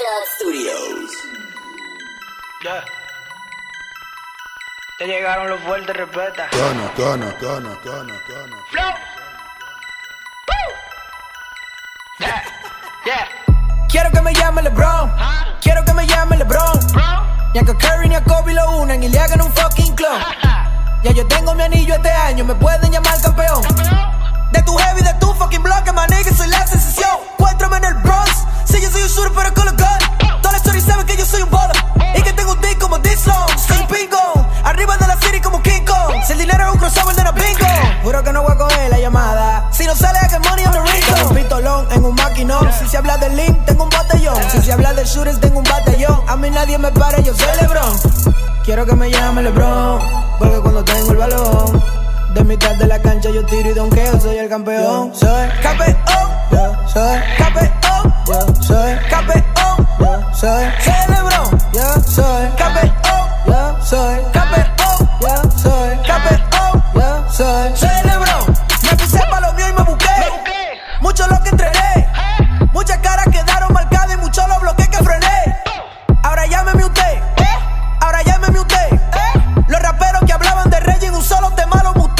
Calidad Studios. Yeah. Te llegaron los fuertes, respeta. Cana. Flow. Woo. Yeah. Yeah. Quiero que me llame LeBron. Quiero que me llame LeBron. Ni a Curry ni a Kobe lo unan y le hagan un fucking clon. Ya yo tengo mi anillo este año, me pueden llamar campeón. De tu heavy, de tu fucking bloque, man, nigga, soy la sensación. Encuéntrame en el Bronx. Sí, yo soy un shooter, pero con los guns. Todas las stories saben que yo soy un baller y que tengo un dick como this long. Soy un pingo, arriba de la city como King Kong. Si el dinero es un crossover de la bingo, juro que no voy a coger la llamada. Si no sale, que money on the ring. Tengo un pistolón en un maquinón. Si se habla del link, tengo un batallón. Si se habla del shooters, tengo un batallón. A mí nadie me para, yo soy LeBron. Quiero que me llame LeBron, porque cuando tengo el balón, de mitad de la cancha yo tiro y donkeo, soy el campeón. Yo soy campeón, yo soy campeón, yo soy campeón, yo soy LeBron, yo soy campeón, yo soy campeón, yo soy campeón, yo soy LeBron. Me puse pa' lo mío y me busqué mucho lo que entrené, muchas caras quedaron marcadas y mucho lo bloqueé que frené. Ahora llámeme usted, ahora llámeme usted. Los raperos que hablaban de Rey en un solo tema lo muté.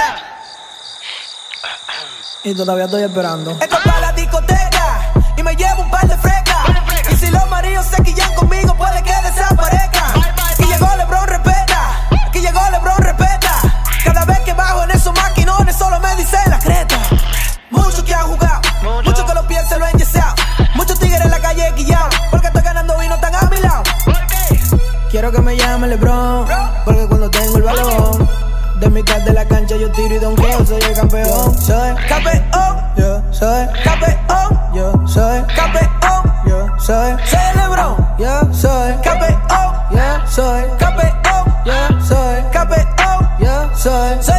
Y todavía estoy esperando. Esto es para la discoteca y me llevo un par de frecas. Y si los maridos se quillan conmigo, puede que desaparezcan. Aquí llegó LeBron, respeta. Aquí llegó LeBron, respeta. Cada vez que bajo en esos maquinones solo me dice la creta. Muchos que han jugado, muchos que los pies se lo han yesado. Muchos tigres en la calle guillados, porque estoy ganando y no están a mi lado. Quiero que me llame LeBron, porque cuando tengo el balón, de mitad de la cancha yo tiro y donkeo, soy el campeón. Soy campeón, yo soy campeón, yo soy campeón, yo soy LeBron, yo soy campeón, yo soy campeón, yo soy campeón, yo soy